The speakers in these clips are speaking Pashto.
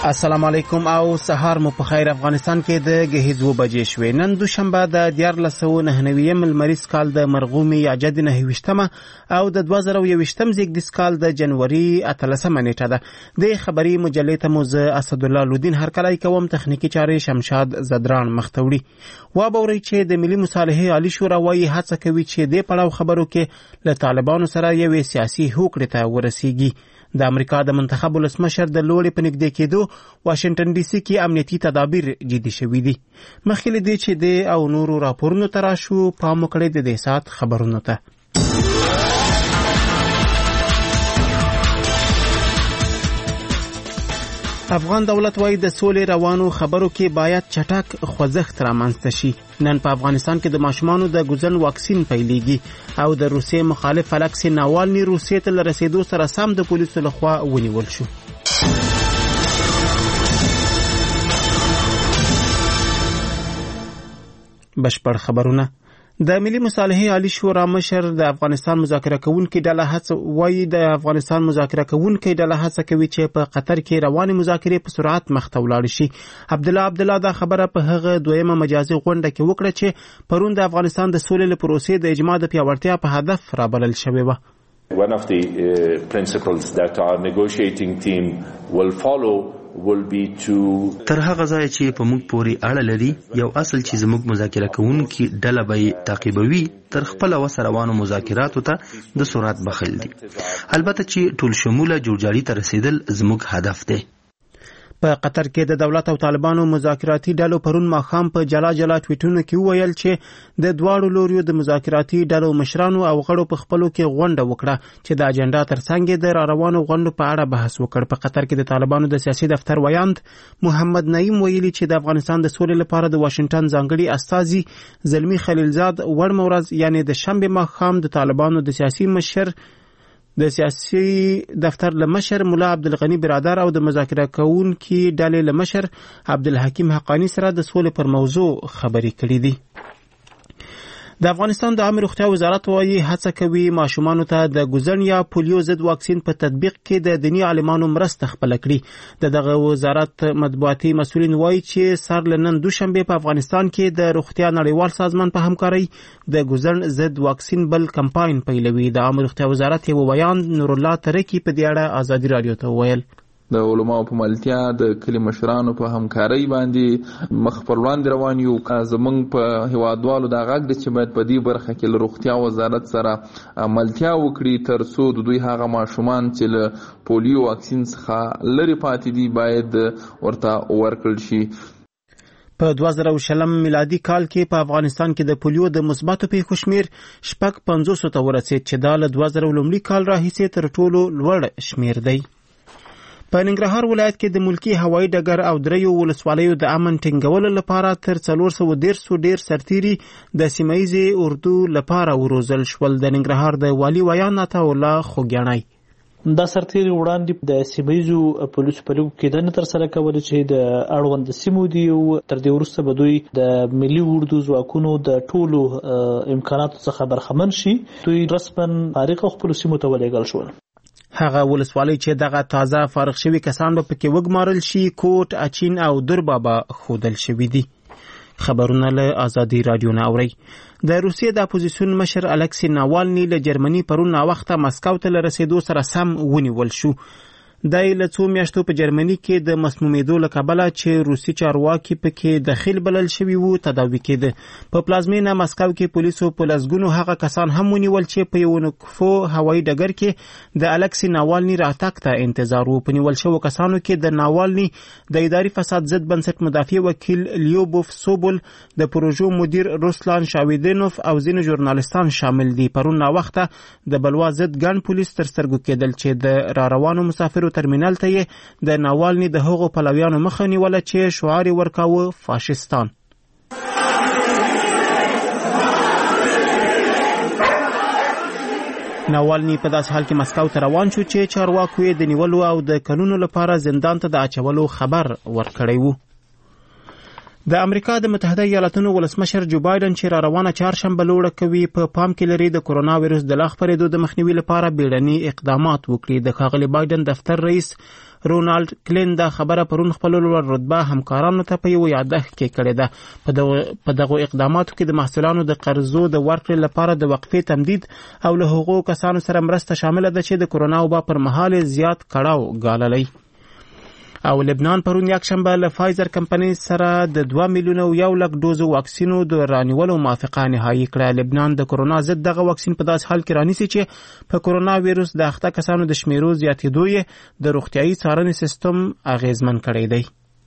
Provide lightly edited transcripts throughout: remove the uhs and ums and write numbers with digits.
السلام علیکم او سهار مو په خیر. افغانستان کې د غهیز 2 بجې شوې. نن دوشنبه د 1499 ملمریز کال د مرغومي یاجد 29 او د 2021 زیږدیز کال د جنوري 18 نیټه ده. د خبري مجلې ته مو زه اسد الله لودین هرکلی کوم. تخنیکی چارې شمشاد زدران مختوړي. و به وري چې د ملي مصالحې عالی شورا وايي هڅه کوي چې د پړاو خبرو کې له طالبانو سره یو سیاسي هوکړه ته ورسیږي. د امریکا د منتخب ولسمشر د لوړې په نږدې کېدو واشنگټن ډي سي کې امنیتي تدابیر جدي شوي دي. مخکې له دې چې د او نورو راپورونو ته راشو، پام وکړئ د دې ساعت خبرونو ته. افغان دولت وايي د سولې روانو خبرو کې باید چټک خوځښت رامنځته شي. نن په افغانستان کې د ماشومانو د ګوزن واکسین پیلېږي او د روسیې مخالف الکسی ناوالني روسیې ته رسیدو سره سم د پولیسو لخوا ونیول شو. بشپړ خبرونه. د ملي مصالحې عالی شورا مشر د افغانستان مذاکره کوونکې ډله هڅه وایي د افغانستان مذاکره کوونکې ډله هڅه کوي چې په قطر کې روانې مذاکرې په سرعت مخ ته ولاړ شي. عبدالله دا خبره په هغه دویمه مجازي غونډه کې وکړه چې پرون د افغانستان د سولې له پروسې د اجماع د پیاوړتیا په هدف رابلل شوې وه. One of the principles that our negotiating team will follow will be to تر هغه ځای چې په موږ پورې اړه لري یو اصل چې زموږ مذاکره کوونکي ډله به تعقیبوي تر خپل وسه روانو مذاکراتو ته د سرعت بخل دي. البته چې ټول شموله جوړجاړي ته رسیدل زموږ هدف دی. په قطر کې د دولت او طالبانو مذاکراتي ډلو پرون ماښام په جلا ټویټونو کې وویل چې د دواړو لوریو د مذاکراتي ډلو مشرانو او غړو په خپلو کې غونډه وکړه چې د اجنډا ترڅنګ د راروانو غونډو په اړه بحث وکړ. په قطر کې د طالبانو د سیاسي دفتر ویاند محمد نعیم ویلي چې د افغانستان د سولې لپاره د واشنگټن ځانګړي استازي زلمی خلیلزاد وړ مورز یعنی د شنبه ماښام د طالبانو د سیاسي دفتر لمشر مولا عبدالغنی برادر او د مذاکره کوونکي ډلې لمشر عبدالحکیم حقانی سره د سولې پر موضوع خبرې کړې دي. د افغانستان د عامه روغتیا وزارت وايي هڅه کوي ماشومانو ته د ګوزن یا پولیو ضد واکسین په تطبیق کې د دیني عالمانو مرسته خپل کړي. دغه وزارت مطبوعاتي مسؤلین وايي چې سر لنن دوشنبه په افغانستان کې د روغتیا نړیوال سازمان په همکارۍ د ګوزن ضد واکسین بل کمپاین پیلوي. د عامه روغتیا وزارت یو بیان نور الله ترکی په دې اړه ازادي رادیو ته وویل. د علماء په ملتیا د کلی مشرانو په همکارۍ باندې مخ پر وړاندې روان یو. زمونږ په هیوادوالو دا غږ دی چې باید په دې برخه کې له روغتیا وزارت سره ملتیا وکړي تر څو د دوی هغه ماشومان چې له پولیو واکسین څخه لرې پاتې دي باید ورته ورکړل شي. په 2020 میلادي کال کې په افغانستان کې د پولیو د مثبتو پیښو شمیر 550 ته ورسید چې دا له 2000 کال راهیسې تر ټولو لوړ شمیر دی. په ننګرهار ولایت کې د ملکی هوایي ډګر او دریو ولسوالیو د امن ټینګولو لپاره تر 413 ډیر سرتیري د سیمایي اردو لپاره وروزل شول. د ننګرهار د والی ویان عطا الله خوګیاڼی دا سرتیري وړاندې د سیمایي پولیسو په لګو کې د تر سره کول چې د اړوند سیمو دی او تر دې وروسته به دوی د ملي اردو ځواکونو د ټولو امکاناتو څخه برخمن شي. دوی رسمن فارغ خپل سیمو ته ولېږل شول. هغه ولسوالۍ چې دغه تازه فارغ شوي کسان به پکې وګمارل شي کوټ، اچین او دربابا ښودل شوي دي. خبرونه له ازادي رادیو نه اورئ. د روسیې د اپوزیسیون مشر الکسی ناوالني له جرمني پرون ناوخته مسکو ته رسیدو سره سم ونیول شو. د له څو میاشتو په جرمني کې د مسمومیدو له کبله چې روسي چارواکي پکې دخیل بلل شوي وو تداوي کېده. په پلازمینه مسکو کې پولیسو په لسګونو هغه کسان هم ونیول چې په یو نکفو هوایي ډګر کې د الکسی ناوالني راتګ ته انتظار وو. په نیول شوو کسانو کې د ناوالني د اداري فساد ضد بنسټ مدافع وکیل لیوبوف سوبول، د پروژو مدیر روسلان شاویدینوف او ځینې ژورنالستان شامل دي. پرون ناوخته د بلوا ضد ګڼ پولیس تر سترګو کېدل چې د راروانو مسافرو ترمینال ته یې د ناوالني د هغو پلویانو مخه نیوله چې شعار ورکاوه فاشستان. ناوالني په داس حال کې مسکو ته روان شو چې چارواکو یې د نیولو او د کلونو لپاره زندان ته د اچولو خبر ورکړی وو. د امریکا د متحده ایالاتونو ولسمشر جو بایدن چې را روانه چهارشنبه لوړه کوي په پام کې لري د کرونا وایرس د لا خپرېدو د مخنیوي لپاره بیړني اقدامات وکړي. د ښاغلي بایدن دفتر رئیس رونالد کلین دا خبره پرون خپل لوړ رتبه همکارانو ته په یو یادښت کې کړې ده. په دغه اقداماتو کې د محصلانو د قرضو د ورکړې لپاره د وقفې تمدید او له هغو کسانو سره مرسته شامله ده چې د کرونا وبا پر مهال زیات کړاو ګاللی. او لبنان پرون یکشنبه له فایزر کمپنۍ سره د 2 میلیونه او 1 لک ډوزو واکسینو د رانیولو موافقه نهایی کړه. لبنان د کرونا ضد دغه واکسین په داسې حال کې رانیسي چې په کرونا ویروس د اخته کسانو د شمیرو زیاتېدو یې د روغتیايي څارنې سیستم اغیزمن کړی دی.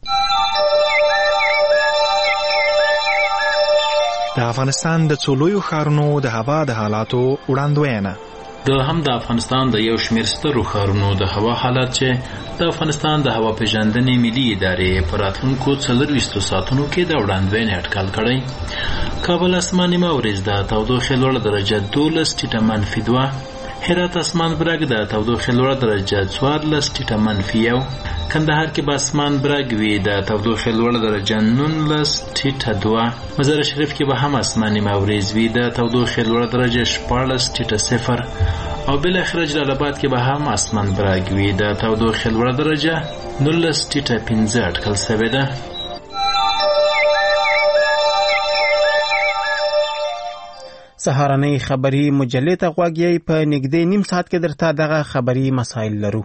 د افغانستان د څو لویو ښارونو د هوا د حالاتو وړاندوینه. د افغانستان د یو شمېر سترو ښارونو د هوا حالات چې د افغانستان د هوا پیژندنې ملي ادارې په راتلونکو 24 ساعتونو کې د وړاندوینې اټکل کړی. کابل اسماني ورځ د تودوخې لوړه درجه 12 ټیټه منفي 2، هرات اسمان برګ د تودوخې لوړه درجه 14 ټیټه منفي 1، کندهار کې به اسمان برګ وي د تودوخې لوړه درجه 19 ټیټه 2، مزار شریف کې به هم اسماني ورځ وي د تودوخې لوړه درجه 14 ټیټه 0، او بل اخر جلال آباد کې به هم اسمان برګ وي د تودوخې لوړه درجه 19 ټیټه 15 اټکل شوې ده. سهارنۍ خبری مجلې ته غوږ یې په نږدې نیم ساعت کې درته دغه خبری مسایل لرو.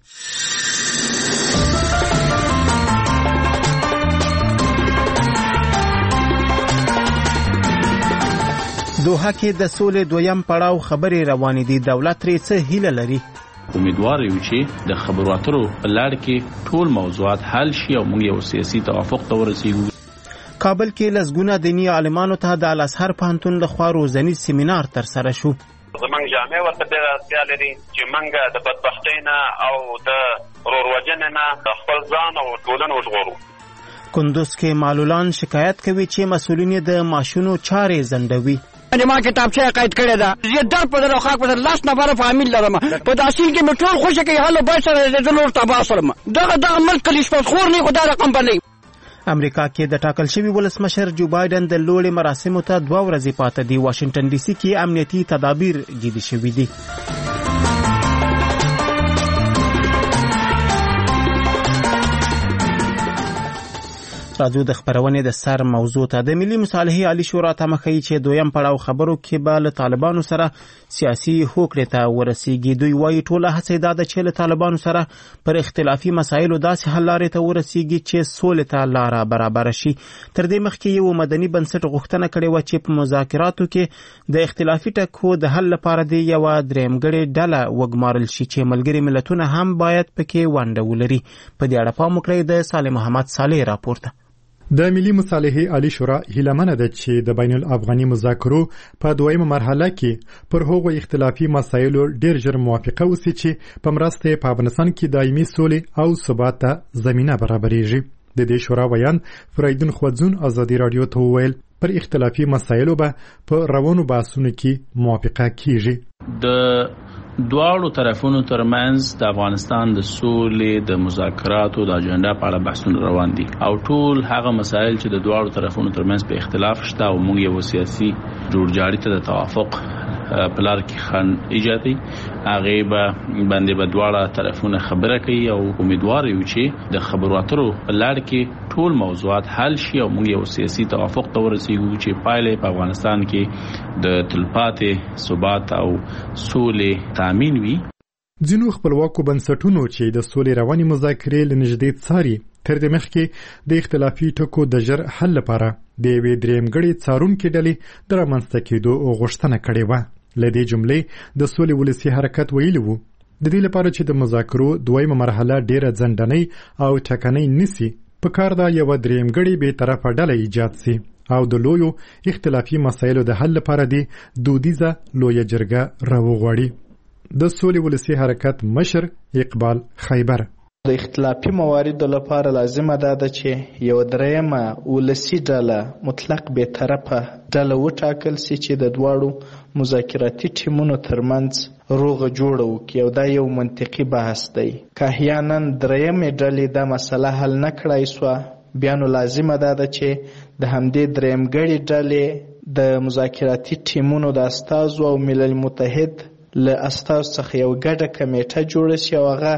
دوحه کې د سولې دویم پړاو خبرې روانې دي. دولت ترې څه هیله لري؟ امیدوار یو چې د خبرو اترو په لړ کې ټول موضوعات حل شي او موږ یو سیاسي توافق ته ورسیږو. کابل کې لسګونه دیني عالمانو ته د الازهر پوهنتون لخوا روزنیز سیمینار ترسره شو. زمونږ جامع ورته ډېره اړتیا لري چې موږ د بدبختۍ نه او د وروروجنې نه خپل ځان او ټولنه وژغورو. کندوز کې معلولان شکایت کوي چې مسؤلین د ماشونو چارې ځنډوي. ما کتابچه قید کړې ده، زه در په در خاک په در لاس نفر فامیل لرم، په داسې کې مې ټول خوښه کوي هلو بای سره د نور تبا سرم دغه ملک کلیش په خور نه خدای رقم باندې. امریکا کې د ټاکل شوی ولسمشر جو بایدن د لوړې مراسمو ته 2 ورځې پاتې دي. واشنگټن ډي سي کې امنیتي تدابیر جدي شوي دي. راځو د خبرونې د سر موضوع ته. د ملي مصالحې عالی شورا ته مخکې چې دویم پړاو خبرو کې به له طالبانو سره سیاسي هوکړې ته ورسیږي. دوی وایي ټوله هڅه دا ده چې له طالبانو سره پر اختلافي مسایلو داسې حل لارې ته ورسیږي چې سولې ته لاره برابر شي. تر دې مخکې یو مدني بنسټ غوښتنه کړې وه چې په مذاکراتو کې د اختلافي ټکو د حل لپاره د یوه درېیمګړې ډله وګمارل شي چې ملګري ملتونه هم باید پکې ونډه ولري. په دې اړه پام وکړئ د صالح محمد صالح راپورته. د ملي مصالحې عالی شورا هیلهمنه ده چې د بین الافغاني مذاکرو په دویمه مرحله کې پر هغو اختلافي مسایلو ډیر ژر موافقه وشي چې په مرسته په افغانستان کې دایمي سولې او ثبات ته زمينه برابرېږي. د دې شورا بیان فریدون خوځون ازادي رادیو ته وویل پر اختلافي مسایلو به په روانو بحثونو کې موافقه کیږي. د دواړو طرفونو ترمنځ د افغانستان د سولې د مذاکراتو د اجنډا په اړه بحثونه روان دي او ټول هغه مسایل چې د دواړو طرفونو ترمنځ په اختلاف شته او موږ یو سیاسي جوړجاړي ته د توافق په لار کې خنډ ایجادي هغه باندې به دواړه طرفونه خبره کوي او امیدوار یو چې د خبرو اترو په لار کې ټول موضوعات حل شي او موږ یو سیاسي توافق ته ورسیږو چې پایله په افغانستان کې د تلپاتې ثبات او سولې تامین وي. ځینو خپلواکو بنسټونو چې د سولې رواني مذاکرې لنږدې څاري تر دې مخکې د اختلافي ټکو د ژر حل لپاره د یوې درېیمګړې څارونکې ډلې د رامنځته کېدو غوښتنه کړې وه. له دې جملې د سولې ولسي حرکت ویلي وو د دې لپاره چې د مذاکرو دویمه مرحله ډیره ځنډنۍ او ټکنۍ نسی په کار دا یو درېیمګړې بې طرفه ډله ایجاد سي او د لویو اختلافي مسایلو د حل لپاره دی دودیزه لویه جرګه راوغواړي. د سولې ولسي حرکت مشر اقبال خیبر د اختلافي مواردو لپاره لازمه ده چې یو درېیمه ولسي ډله مطلق بې طرفه ډله وټاکل سي چې د دواړو مذاکراتي ټیمونو ترمنځ روغه جوړه وکړي او دا یو منطقي بحث دی. که احیانا درېیمې ډلې دا مسله حل نه کړای سوه بیا نو لازمه ده چې د همدې درېیمګړې ډلې د مذاکراتي ټیمونو د استازو او ملل متحد له استازو څخه یو ګډه کمیټه جوړه شي او هغه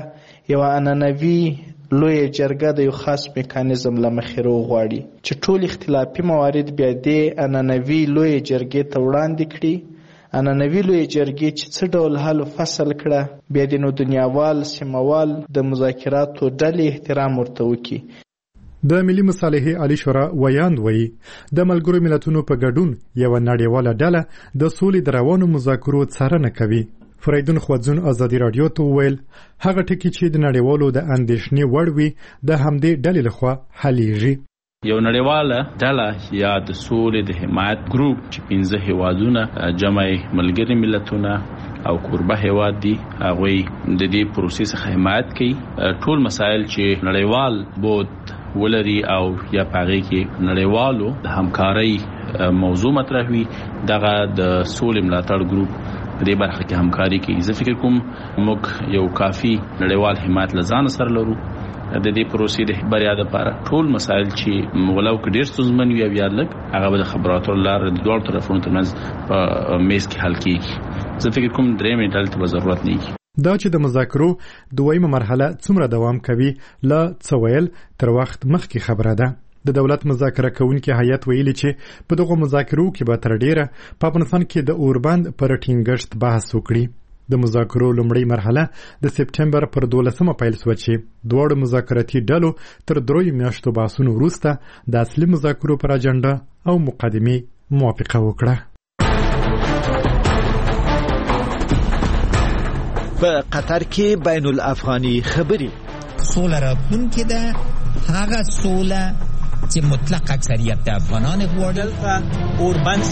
یو عنعنوي لویه جرګه د یو خاص میکانیزم له مخې غواړي چې ټول اختلافي موارد بیا د عنعنوي لویه جرګې ته وړاندې کړي. عنعنوي لویه جرګې چې څه ډول حل فصل کړه بیا د نو دنیاوال سیموال د مذاکراتو ډلې احترام ورته وکړي. د ملي مصالحې عالی شورا ویاند وایي د ملګرو ملتونو په ګډون یو نړیواله ډله د سولې د روانو مذاکرو څارنه کوي. فریدون خوځون ازادي رادیو ته ویل هغه ټکي چې د نړیوالو د اندېښنې وړ وي د همدې ډلې لخوا حلیږي. یو نړیواله ډله یا د سولې د حمایت ګروپ چې 15 هیوادونه جمع ملګري ملتونه او کوربه هیواد دي هغوی د دې پروسې څخه حمایت کوي. ټول مسایل چې نړیوال بود ولري او یا پاره کې نړیوالو د همکارۍ موضوع مطرح وي دغه د سولې ملاتړ ګروپ په دې برخه کې همکاري کوي. زه فکر کوم موږ یو کافي نړیوال حمایت لزان سره لرو د دې پروسې د بریا لپاره. ټول مسایل چې مغلو کې ډېر ستونزمن وي بیا لګ هغه به د خبراتو لپاره د دوه طرفونو ترمنځ په میز کې حل کیږي. زه فکر کوم درې منټل ته ضرورت نه دا چې د مذاکرو دویمه مرحله څومره دوام کوي لا څویل تر وخت مخکې خبره ده. د دولت مذاکره کوونکي هیئت ویلي چې په دغه مذاکرو کې به تر ډیره په افغانستان کې د اوربند پر ټینګښت بحث وکړي. د مذاکرو لومړی مرحله د سپټمبر پر 12 پیل شوه چې دواړو مذاکراتي ډلو تر 3 میاشتو بحثونو وروسته د اصلي مذاکرو پر اجنډا او مقدمې موافقه وکړه. په قطر کې بین الافغاني خبري سوله راتلونکې ده هغه سوله چې مطلق اکثریت د افغانان غواړي. اوربند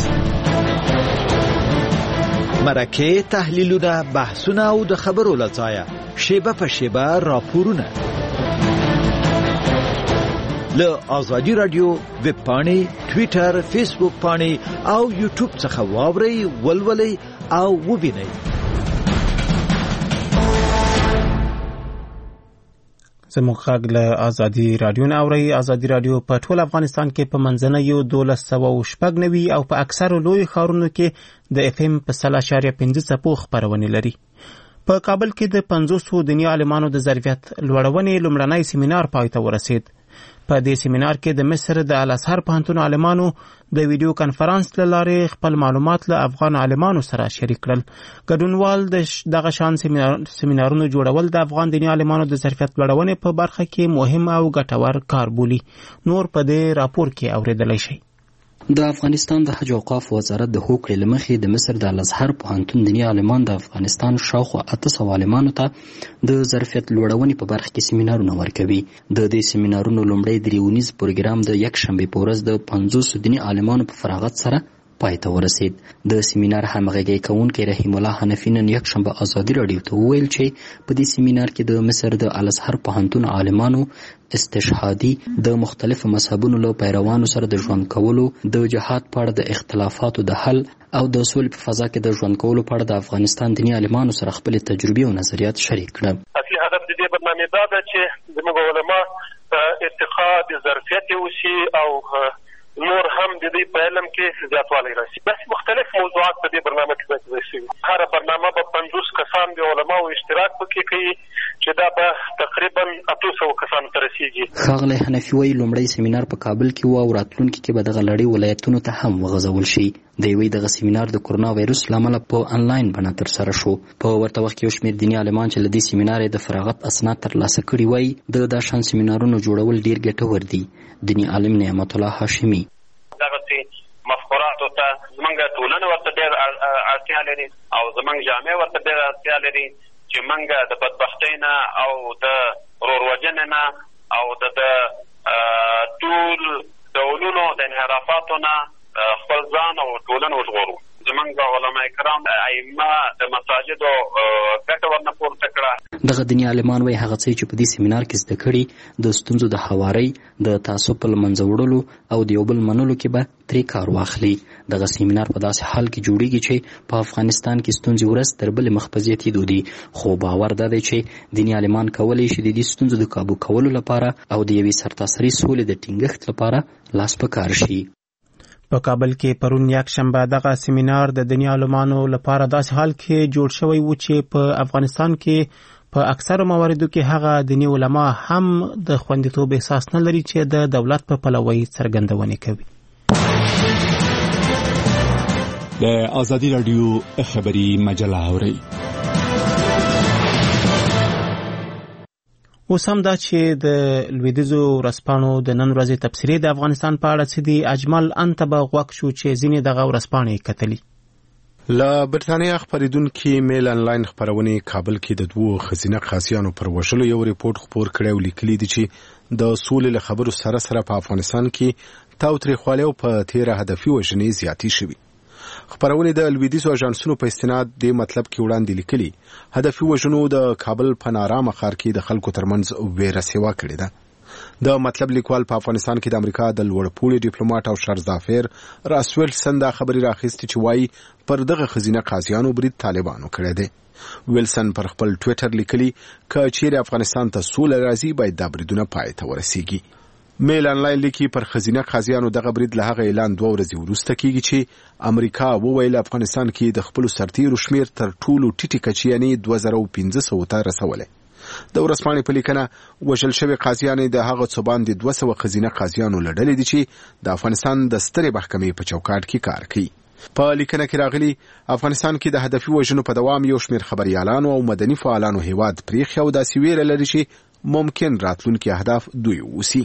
مرکه تحلیلونه بحثونه او د خبرو لځایه شیبه په شیبه راپورونه له آزادی رادیو ویب پاڼې ټویټر فیسبوک پاڼې او یوټیوب څخه واورئ ولولئ او وبینئ. زموږ غږ له آزادي رادیو نه اورئ. آزادي رادیو په ټول افغانستان کې په منځنیو 1290 او په اکثرو لوی ښارونو کې د اف ام په 0.5 څپو خپرونې لري. په کابل کې د 500 دیني عالمانو د ظرفیت لوړونې لومړنی سیمینار پای ته ورسید. په دې سیمینار کې د مصر د الازهر پوهنتون عالمانو د ویډیو کانفرنس له لارې خپل معلومات له افغان عالمانو سره شریک کړل. ګډونوال دغه شان سیمینارونو جوړول د افغان دیني عالمانو د ظرفیت لوړونې په برخه کې مهم او ګټور کار بولي. نور په دې راپور کې اوریدلای شئ. د افغانستان د حج او اوقاف وزارت د هوکړې له مخې د مصر د الازهر پوهنتون دیني عالمان د افغانستان شاوخوا 800 عالمانو ته د ظرفیت لوړونې په برخه کې سیمینارونه ورکوي. د دې سیمینارونو لومړی دریونیز پروګرام د یکشنبې په ورځ د 500 دیني عالمانو په فراغت سره پای ته ورسید. د سیمینار همغږی کوونکی رحیم الله حنفی نن یکشنبه آزادي رادیو ته وویل چې په دې سیمینار کې د مصر د الازهر پوهنتون عالمانو استشهادي د مختلفو مذهبونو له پیروانو سره د ژوند کولو، د جهاد په اړه د اختلافاتو د حل او د سولې په فضا کې د ژوند کولو په اړه د افغانستان دیني عالمانو سره خپل تجربې او نظریات شریک کړل. اصلي هدف د دې برنامې دا ده چې زموږ علما ارتقا د ظرفیت وشي او نور هم د دې په علم کې زیاتوالی راشي. بس مختلف موضوعات په دې برنامه کې ذکر شوي. هر برنامه به 50 کسان د علماو اشتراک پکې کوي چې دا به تقریبا 800 کسانو ته رسیږي. ښاغلی حنفي وایي لومړی سیمینار په کابل کې و او راتلونکي کې به دغه لړۍ ولایتونو ته هم وغځول شي. دی وایي دغه سیمینار د کرونا وایرس له امله په انلاین بڼه ترسره شو. په ورته وخت کې یو شمېر دیني عالمان چې له دې سیمینار د فراغت اسناد ترلاسه کړي وایي د دا شان سیمینارونو جوړول ډېر ګټور دي. دیني عالم نعمت الله هاشمي دغسې مفکوراتو ته زموږ ټولنه ورته ډېر اړتیا لري او زموږ جامع ورته ډېر اړتیا لري چې موږ د بدبختۍ نه او د ورور-وژنې نه او د ټول ډولونو د انحرافاتو نه خپل ځان او ټولنه وژغورو. زموږ علما کرام ائمه د مساجدو ګټه ورنه پورته کړه. دغه دیني عالمان وایي هغه څه چې په دې سیمینار کې زده کړي د ستونزو د هوارۍ، د تعصب په له منځه وړلو او د یو بل منلو کې به ترې کار واخلي. دغه سیمینار په داسې حال کې جوړیږي چې په افغانستان کې ستونزې ورځ تر بلې مخ په زیاتېدو دي، خو باور دا دی چې دیني عالمان کولی شي د دې ستونزو د کابو کولو لپاره او د یوې سرتاسري سولې د ټینګښت لپاره لاس په کار شي. په کابل کې پرون یکشنبه دغه سیمینار د دیني عالمانو لپاره داسې حال کې جوړ شوی و چې په افغانستان کې په اکثرو مواردو کې هغه دیني علما هم د خوندیتوب احساس نه لري چې د دولت په پلوۍ څرګندونې کوي. د آزادی رادیو خبری مجله اورئ. اوس هم دا چې د لویدیځو ورځپاڼو د نن ورځې تبصرې د افغانستان په اړه څه دي، اجمل انته به غوږ شو چې ځینې دغه ورځپاڼې کتلي. له برتانیا خبریدونکي میل انلاین خبرونې کابل کې د 2 ښځینه قاضیانو پر وژلو یو ریپورت خپور کړی او لیکلي دي چې د سولې له خبرو سره سره په افغانستان کې تاوتریخوالي او په تیره هدفي وژنې زیاتې شوي. خبرونه د لویدیځو اژانسونو په استناد د مطلب کې وړاندې لیکلي هدفي وژنو د کابل په نارامه ښار کې د خلکو ترمنځ ویره سیوا کړې ده. د مطلب لیکوال په افغانستان کې د امریکا د لوړپوړي ډیپلوماټ او شرزافیر راسویلسن دا خبري راخېستې چې وایي پر دغه خزینه قاضیانو برید طالبانو کړی دی. ویلسن پر خپل ټویټر لیکلي که چیرې افغانستان ته سوله راځي باید دا بریدونه پای ته ورسیږي. میل انلاین لیکي پر خزینه قاضیانو دغه برید له هغه اعلان 2 ورځې وروسته کیږي چې امریکا وویل افغانستان کې د خپل سرتیرو شمیر تر ټولو ټیټی کچې یعنی 2500 ته رسولې. د ورځپاڼې په لیکنه وژل شوی قاضیان د هغه څو باندې 200 خزینه قاضیانو لړلې دي چې د افغانستان د سترې محکمې په چوکاټ کې کار کوي. په لیکنه کې راغلي افغانستان کې د هدفي وژنو په دوام یو شمیر خبريالانو او مدني فعالانو هیواد پریخي او داسې ویره لري چې ممکن راتلونکي اهداف دوی وسی.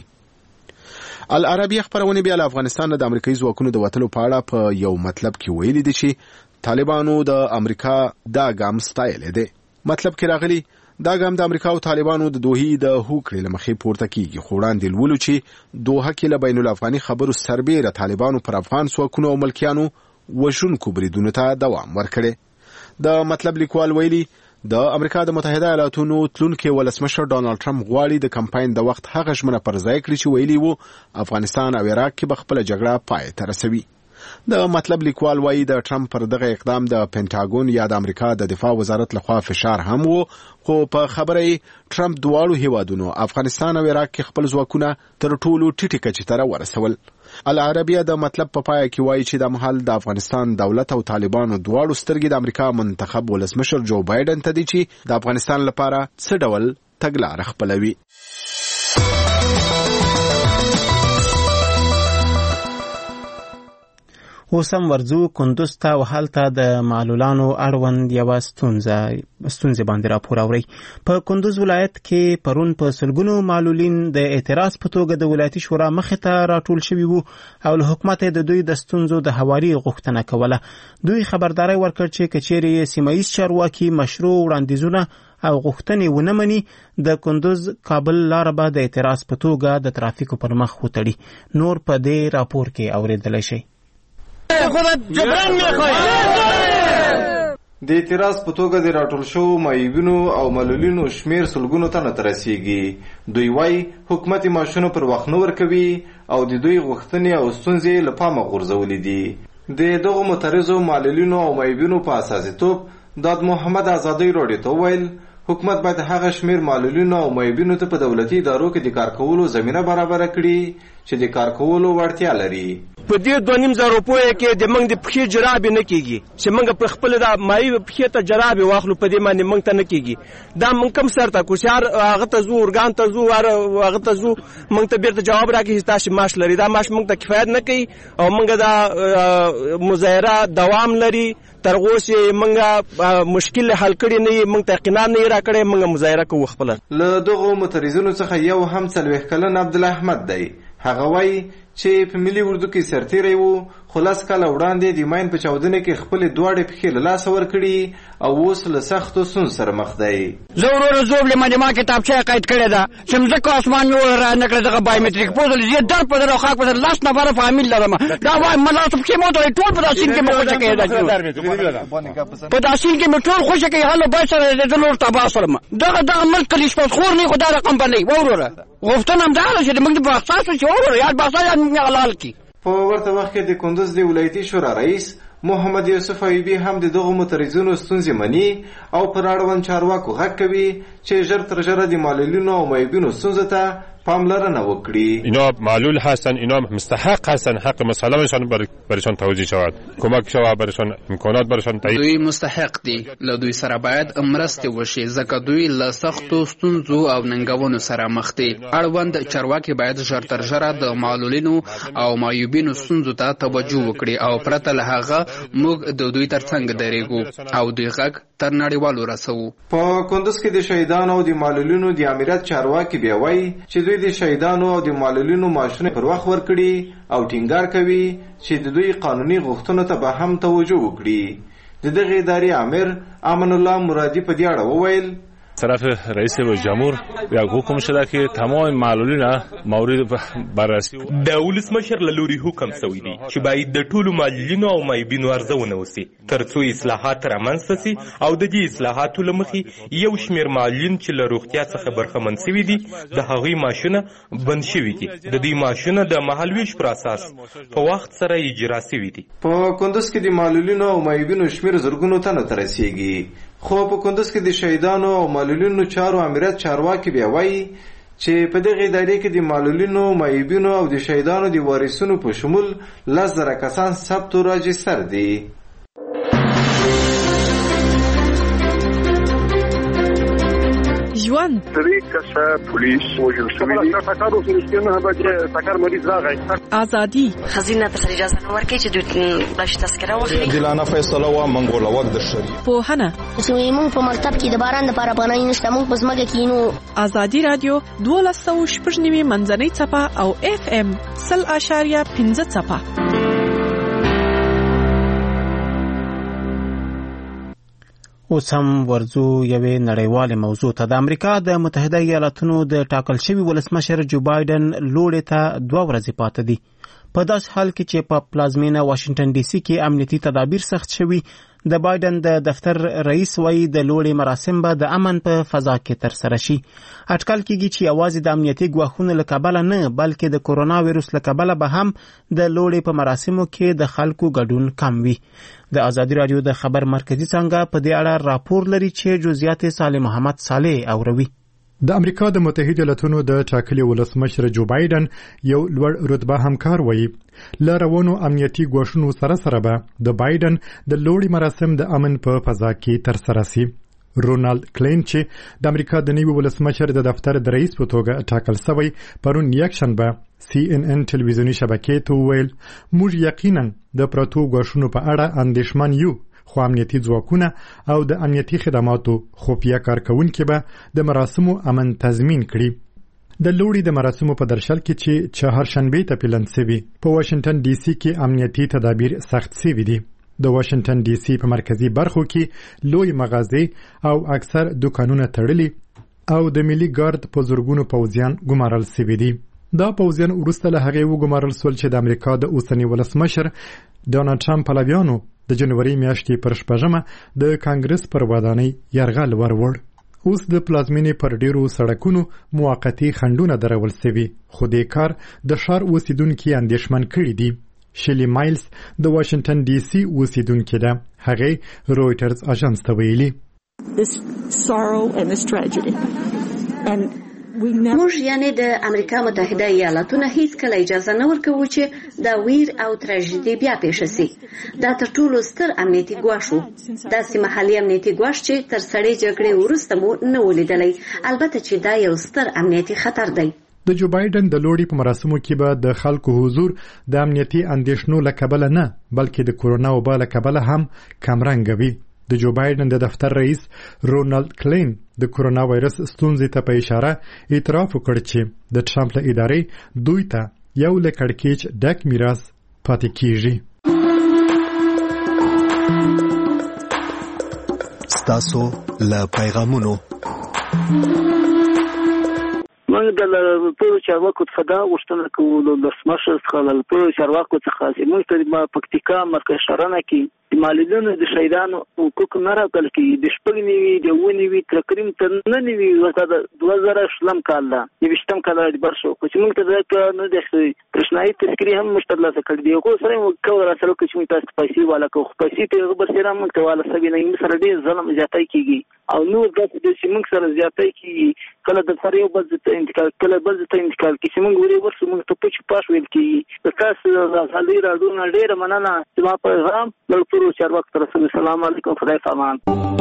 العربیه خبرونه بیا له افغانستان د امریکایي ځواکونو د وټلو په اړه په یو مطلب کې ویلي دي چې طالبانو د امریکا دا ګام ستایل دي. مطلب کې راغلي دا ګام د امریکا او طالبانو د دوحې د هوکړې لمخې پورته کیږي. خوړاندې لولو چې دوحه کې له بین الافغاني خبرو سربېره طالبانو پر افغان ځواکونو او ملکیانو وژونکو بریدونو ته دوام ورکړي. د مطلب لیکوال ویلي د امریکا د متحده ایالاتونو تلونکي ولسمشر ډانلډ ټرمپ غواړي د کمپاین د وخت هغه ژمنه پر ځای کړي چې ویلي وو افغانستان او عراق کې به خپل جګړه پای ته رسوي. د مطلب لیکوال وایي د ټرمپ پر دغه اقدام د پینټاګون یا د امریکا د دفاع وزارت لخوا فشار هم وو، خو په خبره ټرمپ دواړو هیوادونو افغانستان او عراق کې خپل ځواکونه تر ټولو ټیټی کچې ته ورسول. العربیه د مطلب په پای کې وایي چې د محل د افغانستان دولت او طالبانو دواړو سترګې د امریکا منتخب ولسمشر جو بایدن ته دي چې د افغانستان لپاره څه ډول تګلاره خپلوي. اوس هم ورځو کندوز ته او هلته د معلولانو اړوند یوه ستونزې باندې راپور اورئ. په کندوز ولایت کې پرون په سلګونو معلولین د اعتراض په توګه د ولایتي شورا مخې ته راټول شوي وو او له حکومت د دوی د ستونزو د هواري غوښتنه کوله. دوی خبرداری ورکړ چې که چیرې سیمهییز چارواکي مشروع وړاندیزونه او غوښتنې ونه مني د کندوز کابل لاره به د اعتراض په توګه د ترافیکو پر مخ وتړي. نور په دې راپور کې اوریدلی شئ. د اعتراض په توګه د راټول شوو معیوبینو او معلولینو شمیر سلګونو تنه ته رسیږي. دوی وایي حکومت معاشونو پر وخت نه ورکوي او د دوی غوښتنې او ستونزې له پامه غورځولې دي. د دغو معترضو معلولینو او معیوبینو په اساسیتوب داد محمد آزادی راډیو ته وویل حکومت باید هغه شمیر معلولینو او معیوبینو ته په دولتي ادارو کې د کار کولو زمینه برابره کړي چې د کار کولو وړتیا لري. په دې 2.5 روپیو کې د منګ د پخې جرابې نه کیږي چې منګ په خپل د مایي پخې ته جرابې واخلو په دې باندې منګ ته نه کیږي. دا منګ کم سرته کوشار هغه ته زو ورګان ته زو هغه ته زو منګ ته بیرته جواب راکړي چې تاسو معاش لري. دا معاش منګ ته کفایت نه کوي او منګ دا مظاهره دوام لري تر اوسه منګه مشکل حل کړي نه منګ ته قناعت نه راکړي منګه مظاهره کوو خپل. له دغه معترضینو څخه یو هم 40 کلن عبد الله احمد دی. هغه وایي چې په ملي اردو کې سرتیری وو خو لاس کاله وړاندې د ماین په چاودنه کې خپل دواړې پښې له لاسه ورکړي او اوس له سختو ستونزو سره مخ دی. زه ورور زوب له ما کتابچه قید کړې ده چې مځکه اسمان مې ور نه کړې دغه بایومټریک پوزل زه در په در خاک په لاس نه بار فامیل لرم. دا وای مله څه کې مو ته ټول په داسین کې مو خوشی کېده په داسین کې مو ټول خوشی کې حاله به سره د نور تباسرم دغه ملک کلیش په خور نه خدای رقم باندې وروره غوښتنه هم دا چې موږ په اساس چې وروره یاد باسا یاد حلال کی. په ورته وخت کې د کندوز د ولایتي شورا رئیس محمد یوسف ایوبی هم د دغه معترضینو ستونزې مني او پر اړوند چارواکو غږ کوي چې ژر تر ژره د معلولینو او معیوبینو ستونزو ته پاملرنه وکړي. اینا معلول هستن، اینا مستحق هستن، حق مسئله برشان توزیع شود، کمک شود برشان، امکانات برشان تایید. دوی مستحق دي، له دوی سره باید مرسته وشي ځکه دوی له سختو ستونزو او ننګونو سره مخ دي. اړوند چارواکي باید ژر تر ژره د معلولینو او معیوبینو ستونزو ته توجه وکړي او پرته له هغه موږ د دوی ترڅنګ درېږو او دوی غږ تر نړیوالو رسوو. په کندوز کې د شهیدانو او د معلولینو د امریت چارواکي بیا وایي چې دوی د شهیدانو او د معلولینو معاشونه پر وخت ورکړي او ټینګار کوي چې د دوی قانوني غوښتنو ته به هم توجه وکړي. د دغه ادارې امیر امان الله مرادی په دې اړه وویل طرف رئیس جمهور یک حکم شده که تمام معلولین مورد بررسی د ولسمشر له لوري حکم شوی دی چې باید د ټولو معلولینو او معیوبینو ارزونه وشي ترڅو اصلاحات رامنځته شي او د دې اصلاحاتو له مخې یو شمېر معلولین چې له روغتیا څخه برخمن شوي دي د هغوی معاشونه بند شوي دي. د دې معاشونه د مهالویش پر اساس په وخت سره اجرا شوي دي. په کندوز کې د معلولینو او معیوبینو شمېر زرګونو تنو ته رسیږي. خو په کندوز کې د شهیدانو او معلولینو چارو امریت چارواکي بیا وایي چې په دغه ادارې کې د معلولینو، معیوبینو او د شهیدانو د وارثینو په شمول 10,000 کسان ثبت او راجستر دي. ژوند 3 کسه پولیس وژل شوي دي. ټکر وسو چې ټکر مریض راغی. ازادي خزینه ته اجازه نه ورکړي چې دوی بلش تذکره واخلي. عادلانه فیصله و منګول وخت د شری. پوهنه چې موږ په مکتب کې د باران لپاره پناه نشته، موږ په ځمکه کې نو. ازادي رادیو 12.9 منځنۍ څپه او FM 0.5 څپه. اوس هم ورځو یوې نړیوالې موضوع ته. د امریکا د متحده ایالاتونو د ټاکل شوي ولسمشر جو بایدن لوړې ته 2 ورځې پاتې دي. په داسې حال کې چې په پلازمینه واشنگټن ډي سي کې امنیتي تدابیر سخت شوي، د بایدن د دفتر رئیس وایي د لوړې مراسم به د امن په فضا کې ترسره شي. اټکل کېږي چې یوازې د امنیتي ګواښونو له کبله نه بلکې د کورونا ویروس له کبله به هم د لوړې په مراسمو کې د خلکو ګډون کم وي. د ازادي رادیو د خبر مرکزی څنګه په دې اړه راپور لري چې جزئیات صالح محمد صالح اوروي. د امریکا د متحده ایالاتونو د ټاکلي ولسمشر جو بایدن یو لوړ رتبه همکار وایي له روانو امنیتي ګواښونو سره به د بایدن د لوړې مراسم د امن په فضا کې ترسره شي. رونالد کلین چې د امریکا د نوي ولسمشر د دفتر د رئیس په توګه ټاکل شوی پرون یکشنبه CNN ټلویزیوني شبکې ته وویل موږ یقینا د پراتو ګواښونو په اړه اندېښمن یو، خو امنیتي ځواکونه او د امنیتي خدماتو خفیه کارکوونکي به د مراسمو امن تضمین کړي. د لوړې د مراسمو په درشل کې چې چهارشنبه ته پلان شوی په واشنگټن ډي سي کې امنیتي تدابیر سخت شوي دي. د واشنگټن ډي سي په مرکزی برخو کې لوی مغازې او اکثر دکانونه تړلي او د ملي ګارد په زورګونو پوځیان ګمارل شوي دي. دا پوځیان وروسته له هغې وګمارل شول چې د امریکا د اوسني ولسمشر ډونالډ ټرمپ پلویانو د جنوري میاشتې پر 6 د کانګرس پر ودانۍ یرغل وروړ. اوس د پلازمینې پر ډیرو سړکونو موقتی خنډونه درول شوي، خو دې کار د ښار اوسیدونکي اندېښمن کړي دي. شیلی مایلز د واشنگټن ډي سي اوسیدونکې ده. هغې رویټرز اژانس ته ویلي موږ یعنی د امریکا متحده ایالاتونو هیڅ کله اجازه نه ورکوو چې دا ویر او تراژیدي بیا پیښ شي. دا تر ټولو ستر امنیتي ګواښ و. داسې محلي امنیتي ګواښ چې تر سړې جګړې وروسته مو نه ولیدلی. البته چې دا یو ستر امنیتي خطر دی. د جو بایدن د لوړې په مراسمو کې به د خلکو حضور د امنیتي اندېښنو له کبله نه بلکې د کورونا وبا له کبله هم کمرنګه وي. د جو بایدن د دفتر رئیس رونالد کلین د کورونا وایرس ستونزې ته په اشاره اعتراف وکړ چې د ټرمپ له ادارې دوی ته یو له کړکېچ ډک میراث پاتې کیږي. ستاسو له پیغامونو موږ د ټولو چارواکو څخه دا غوښتنه کوو د ولسمشر څخه له ټولو چارواکو څخه چې موږ ته په پکتیکا مرکز شرنه کې د معلولینو د شهیدانو حقوق نه راکړل کېږي. د شپږ نوي د اووه نوي تقریم تر نه نوي ورته د 2020 کال ده 20 کال اعتبار شو خو چې موږ ته دا نه د تشنایي تذکرې هم موږ ترلاسه کړې دي. خو سره موږ کول را سره چې موږ تاسو پیسې والا کو پیسې ته بر سره موږ ته والا سوي نه موږ سره ډېر ظلم زیاتای کیږي او نور د چې موږ سره زیاتای کیږي. کله د فریو بل ته انتقال کله بل ته انتقال کې چې موږ ورې ورسو موږ ته پچ پاش ویل کیږي. تاسو د حالي راډیو نه ډېر مننه چې ما پیغام لړ چارواک تر السلام علیکم خدای پامان.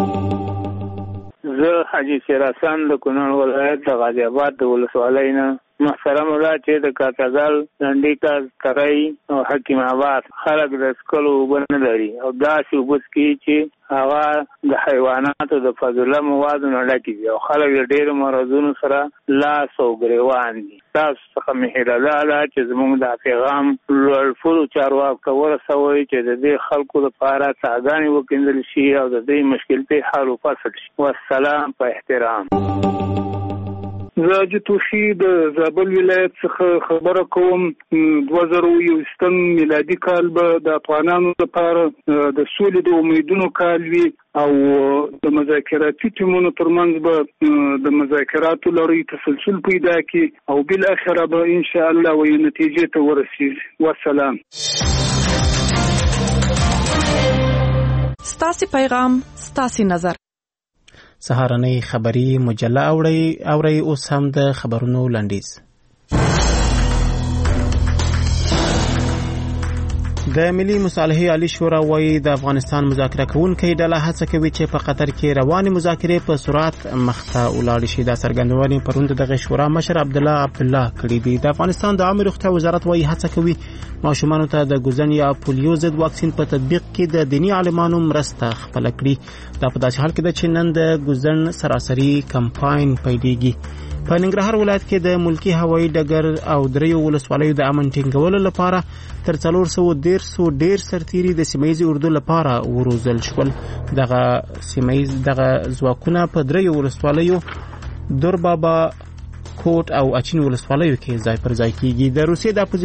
زه حاجی شیرحسن د کونړ ولایت د غازی آباد د ولسوالۍ نه محترم الله چې د کاتګل لنډیکا کرای او حکیم آباد خلک د سکلو وبنه لري او داسې وبس کی چې هغه د حیواناتو د فاضله موادو نه ډکې دي او خلک ډېر مرزونو سره لاس او ګریوان دي. تاسو څخه مهیله ده چې زموږ د پیغام لوړ چارواکو ورسوي چې د دې خلکو لپاره څاګانې وکیندل شي او د دې مشکلې حل وفصل شي. والسلام په احترام. زه جتوشي د زابل ولایت څخه خبره کوم. 2021 میلادي کال به د افغانانو لپاره د سولې د امیدونو کال وي او د مذاکراتي ټیمونو ترمنځ به د مذاکراتو لړۍ تسلسل پیدا کړي او بالاخره به ان شاء الله وي نتیجې ته ورسیږي. والسلام. ستاسي پیغام ستاسي نظر. سهارنۍ خبری مجله اوري اوس هم د خبرونو لنډیز. د ملي مصالحې عالی شورا وايي د افغانستان مذاکره کوونکي ډله هڅه کوي چې په قطر کې روانې مذاکرې په سرعت مخته ولاړ شي. دا څرګندونې پروند دغه شورا مشر عبدالله کړي دي. د افغانستان د عامه روغتیا وزارت وايي هڅه کوي ماشومانو ته د ګوزن یا پولیو ضد واکسین په تطبیق کې د دینی عالمانو مرسته خپل کړي. دا په داسې حال کې ده چې نن د ګوزن سراسري کمپاین پیلېږي. په ننګرهار ولایت کې د ملکی هوایي ډګر او دریو ولسوالیو د امن ټینګولو لپاره تر 410 ډیر سرتیري د سیمایي اردو لپاره وروزل شول. دغه ځواکونه په دریو ولسوالیو دوربابا کوټ او اچین ولسوالیو کې ځای پر ځای کیږي. د روسیې د